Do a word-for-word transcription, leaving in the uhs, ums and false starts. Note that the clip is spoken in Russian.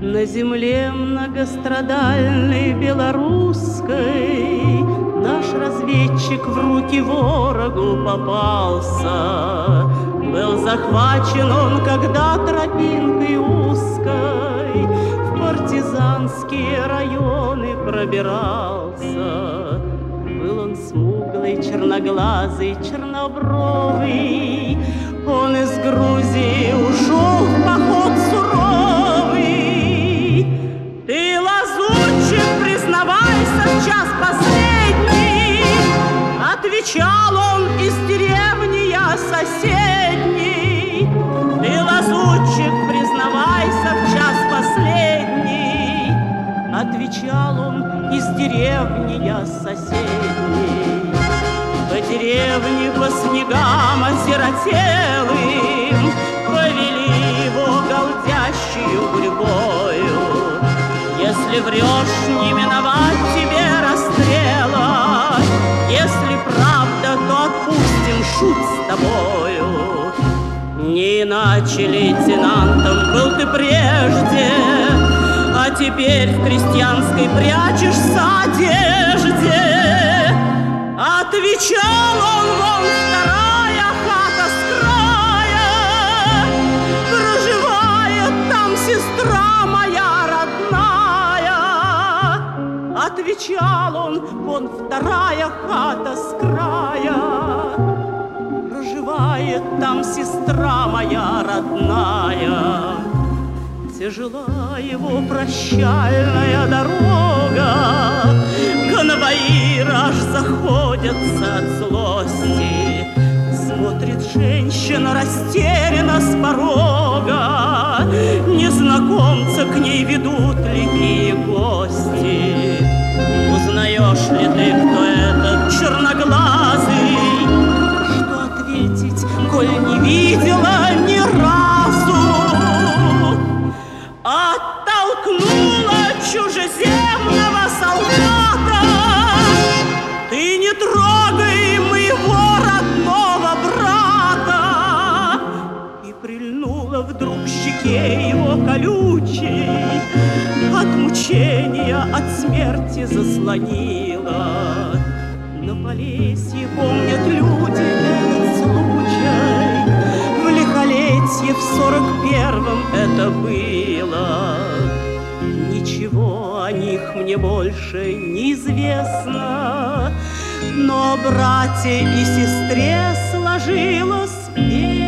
На земле многострадальной белорусской наш разведчик в руки ворогу попался. Был захвачен он, когда тропинкой узкой в партизанские районы пробирался. Был он смуглый, черноглазый, чернобровый. Он из Грузии ушел в поход суровый. Ты, лазутчик, признавайся в час последний. Отвечал он из деревни я соседней. Ты, лазутчик, признавайся в час последний. Отвечал он из деревни я соседней. По деревне, по снегам осиротелым повели его галдящую гурьбою. Если врешь, не миновать тебе расстрела. Если правда, то отпустим шут с тобою. Не иначе лейтенантом был ты прежде, а теперь в крестьянской прячешься одежде. Отвечал он: вон вторая хата с края, проживает там сестра моя родная. Отвечал он: вон вторая хата с края, проживает там сестра моя родная. Тяжела его прощальная дорога, конвоиры аж заходятся от злости. Смотрит женщина растерянно с порога, незнакомца к ней ведут лихие гости. Узнаешь ли ты, кто этот черноглазый? Что ответить, коль не видела ни разу? Оттолкнула чужеземного солдата. Ты не трогай моего родного брата. И прильнула вдруг к щеке его колючей, от мучения, от смерти заслонила. На Полесье помнят люди этот случай. В лихолетье в сорок первом это было. Ничего о них мне больше неизвестно, но братья и сестре сложилось песня.